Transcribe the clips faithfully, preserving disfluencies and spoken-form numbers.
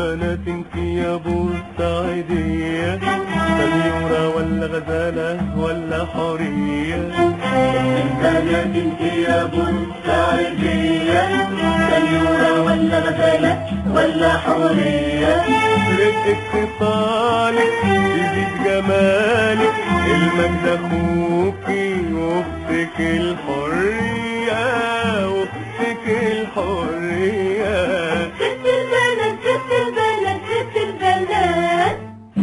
البنات انت يا بورسعيدية، سميرة ولا غزالة ولا حورية؟ البنات انت يا بورسعيدية، سميرة ولا غزالة ولا حورية؟ رقة خصالك تزيد جمالك، المجد اخوكي واختك الحرية، واختك الحرية. ست البنات ست البنات ست البنات،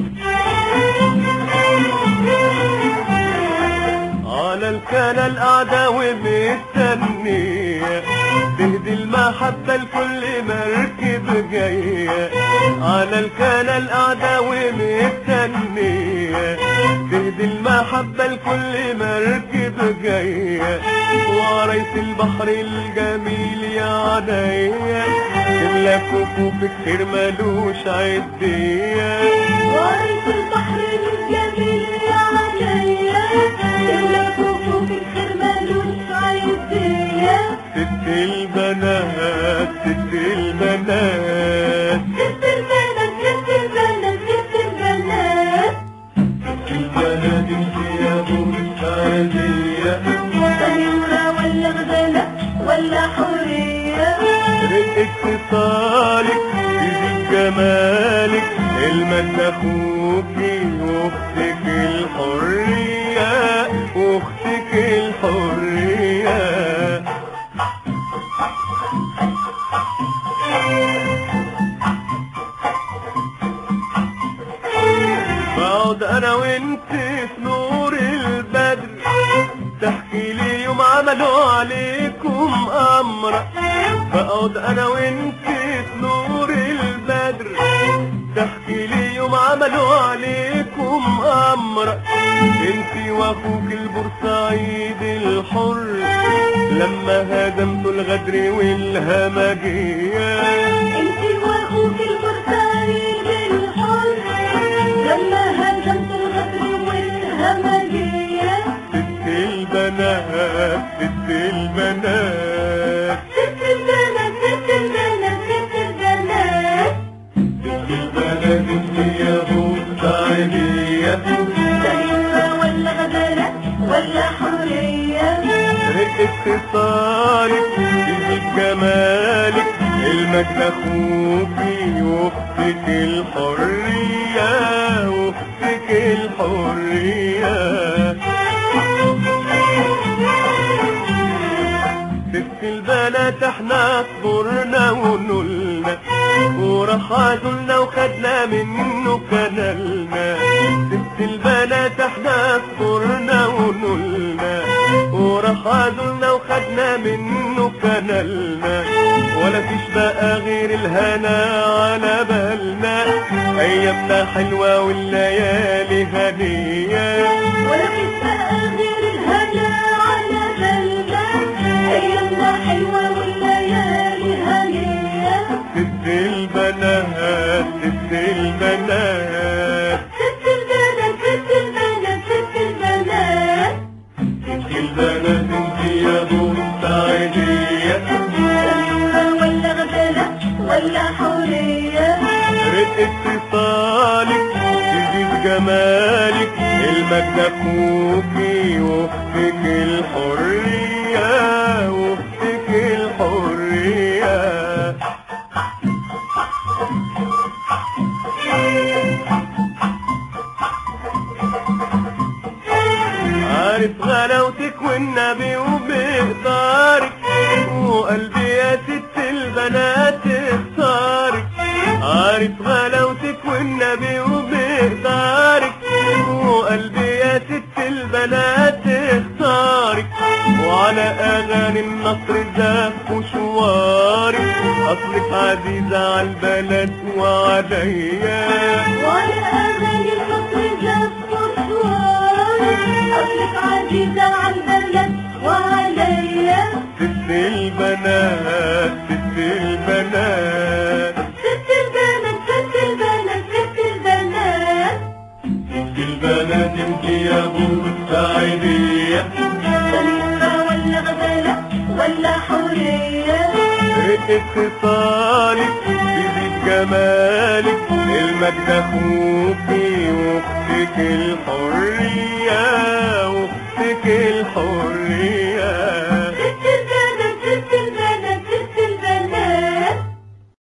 على الكنال قاعدة ومستنية، تهدي المحبة لكل مركب جاية. على الكنال قاعدة ومستنية، تهدي المحبة لكل مركب جاية. وعريس البحر الجميل يا عينيا، تملى كفوفك خير ملوش عدية. وعريس البحر الجميل يا عينيا، تملى كفوفك خير ملوش عدية. ست البنات ست البنات، ست البنات ست البنات ست البنات، البنات انت يا بورسعيدية، سميرة ولا غزالة ولا حورية؟ رقة خصالك تزيد جمالك، المجد اخوكي واختك الحرية، واختك الحرية. بقعد انا وانت في نور البدر، تحكي لي يوم عملوا عليكم امرة. بقعد انا وانت في نور البدر، تحكي لي يوم عملوا عليكم امرة. انت واخوك البورسعيد الحر، لما هدمتوا الغدر والهمجية. انت واخوك البورسعيد الحر، لما هزمت الغدر والهمجية. ست البنات ست البنات، ست البنات ست البنات ست البنات، ست البنات انت يا بورسعيدية، سميرة ولا غزالة ولا حورية؟ رقة خصالك تزيد جمالك، المجد اخوكي واختك الحرية، واختك الحرية. ست البنات احنا صبرنا ونولنا، وراح عزلنا وخدنا منه كنالنا. ست البنات احنا صبرنا ونولنا، وراح عزلنا وخدنا منه كنالنا. ولا فيش بقى غير الهنا على بالنا، ايامنا حلوة والليالي هنية. ولا فيش بقى غير الهنا على بالنا، ايامنا حلوة والليالي هنية. ست البنات ست البنات، ست البنات ست البنات ست البنات، ست البنات انت يا بورسعيدية، سميرة ولا غزالة ولا حورية؟ رقة خصالك تزيد جمالك، المجد اخوكي واختك الحرية، واختك الحرية. عارف غلاوتك والنبي وبإقدارك، وقلبي يا ست البنات اختارك. عارف غلاوتك والنبي وبإقدارك، وقلبي يا ست البنات اختارك. وعلى اغاني النصر زف وشوارك، اصلك عزيزة عالبلد وعليا. وعلى اغاني النصر زف وشوارك، اصلك عزيزة عالبلد وعليا. ست البنات ست البنات، ست البنات ست البنات ست البنات، ست البنات انت يا بورسعيدية، سميرة ولا غزالة ولا حورية؟ رقة خصالك تزيد جمالك المجد اخوكي واختك الحرية واختك الحرية